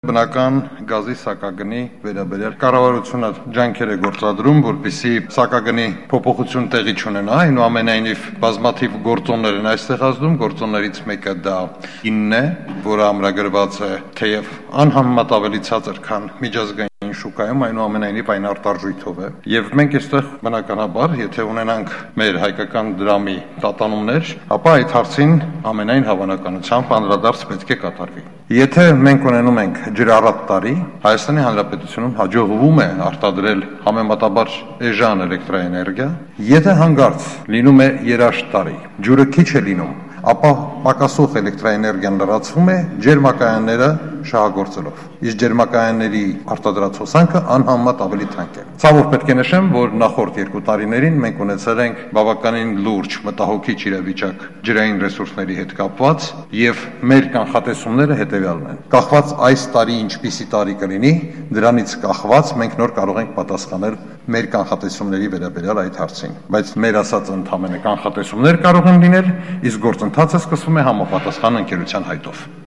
Բնական գազի սակագնի վերաբերյալ կառավարությունը ջանքեր է գործադրում, որպեսզի սակագնի փոփոխություն տեղի չունենա, այնուամենայնիվ բազմաթիվ գործոններ են այստեղ ազդում, գործոններից մեկը դա ինն է, որը ամրագրված է թեև անհամեմատ ավելի ցածր, քան միջազգային շուկայում, այնուամենայնիվ այն արտարժույթով է, եւ մենք այստեղ բնականաբար, եթե ունենանք մեր հայկական դրամի տատանումներ, ապա այդ հարցին ամենայն հավանականությամբ անդրադարձ պետք է կատարվի։ Եթե մենք ունենում ենք ջրառատ տարի, Հայաստանի Հանրապետությունում հաջողվում է արտադրել համեմատաբար էժան էլեկտրաէներգիա, եթե հանկարծ լինում է երաշտ տարի, ջուրը քիչ է լինում, ապա պակասող էլեկտրաէներգիան լրացվում է ջերմակայանները շահագործելով, իսկ ջերմակայանների արտադրած հոսանքը անհամեմատ ավելի թանկ է։ Ցավոք պետք է նշեմ, որ նախորդ 2 տարիներին մենք ունեցել ենք բավականին լուրջ մտահոգիչ իրավիճակ ջրային ռեսուրսների հետ կապված, եւ մեր կանխատեսումները հետեւյալն են։ Կախված այս տարի ինչպիսի տարի կլինի, դրանից կախված մենք նոր կարող ենք պատասխանել մեր կանխատեսումների վերաբերյալ այդ հարցին, բայց մեր ասած ընդհանրապես կանխատեսումներ կարող են լինել, իսկ գործընթացը սկսվում է համապատասխան ընկերության հայտով։